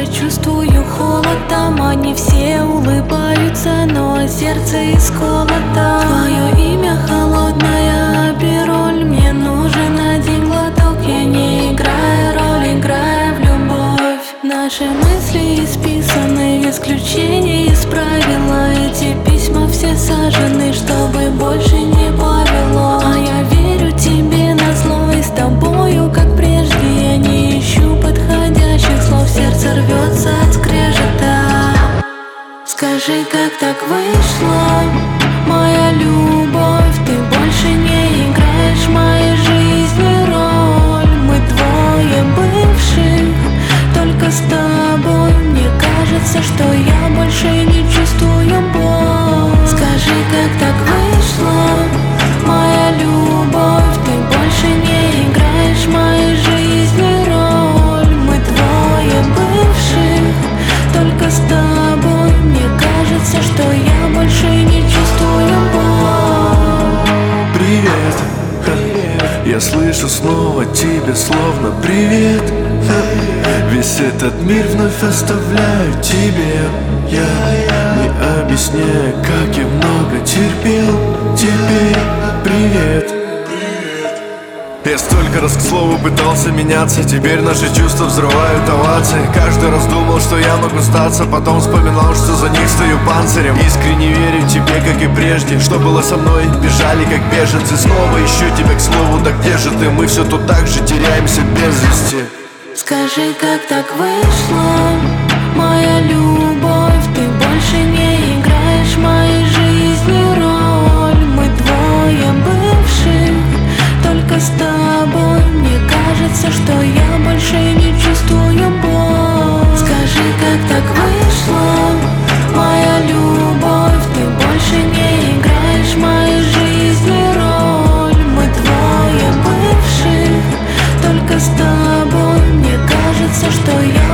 я чувствую холодом. Они все улыбаются, но сердце исколото. Твое имя холодная пироль. Мне нужен один глоток. Я не играю роль, играю в любовь. Наши мысли исписаны, исключения из правила. Эти письма все сажены, чтобы больше не повело. А я верю тебе назло, и с тобою, как прежде, я не ищу подходящих слов. Сердце рвется от скрежета. Скажи, как так вышло, моя любовь? Ты больше не играешь в моей жизни роль. Мы двое бывших, только с тобой. Мне кажется, что я больше не чувствую боль. Скажи, как так вышло, моя любовь? Ты больше не играешь в моей жизни роль. Мы двое бывших, только с тобой. Мне кажется, что я больше не чувствую боль. Привет, я слышу снова тебя, словно привет. Весь этот мир вновь оставляю тебе. Я не объясняю, как я много терпел. Теперь привет. Я столько раз, к слову, пытался меняться. Теперь наши чувства взрывают овации. Каждый раз думал, что я могу сдаться. Потом вспоминал, что за них стою панцирем. Искренне верю тебе, как и прежде. Что было со мной, бежали как беженцы. Снова ищу тебя, к слову, да где же ты? Мы все тут так же теряемся без вести. Скажи, как так вышло, моя любовь? Ты больше не играешь в моей жизни роль. Мы двое бывших, только с тобой. Мне кажется, что я больше не чувствую боль. Скажи, как так вышло, моя любовь? Ты больше не играешь в моей жизни роль. Мы двое бывших, только с тобой. Мне кажется, что я